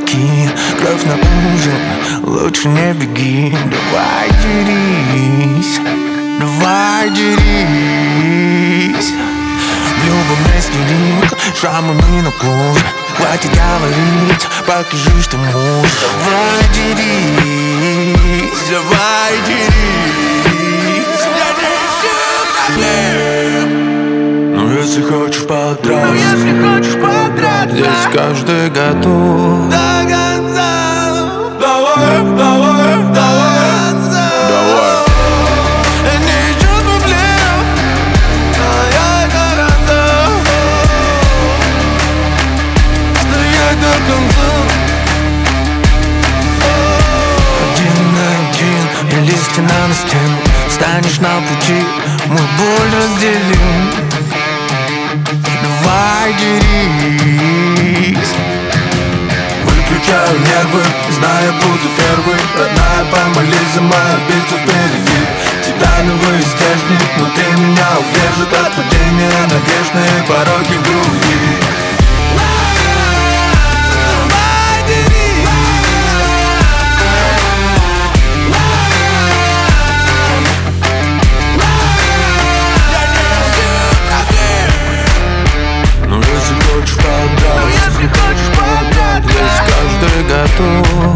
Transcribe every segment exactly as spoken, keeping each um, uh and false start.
кулаки, кровь на ужин, лучше не беги. Давай дерись, давай дерись. В любом месте ринг, шрамами на коже. Хватит говорить, покажи, что можешь. Давай дерись, давай дерись. Я не ищу проблем, но если хочешь подраться, но если хочешь подраться, здесь каждый готов до конца. Давай, давай, давай, давай. Не ищу проблем, а я готов стоять до конца. Один на один, или стена на стену. Станешь на пути, мы боль разделим. Давай дерись. Выключаю нервы, зная, буду первый. Родная, помолись за мою битву впереди. Титановый стержник внутри меня удержит от падения надежные пороги в груди. Если хочешь подраться, здесь каждый готов.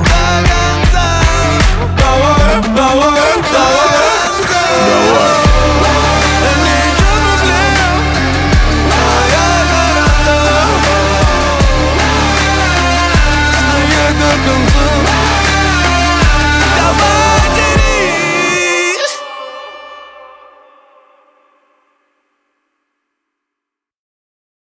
Давай, давай, давай, давай. Не ищу проблем, а я готов стоять до конца.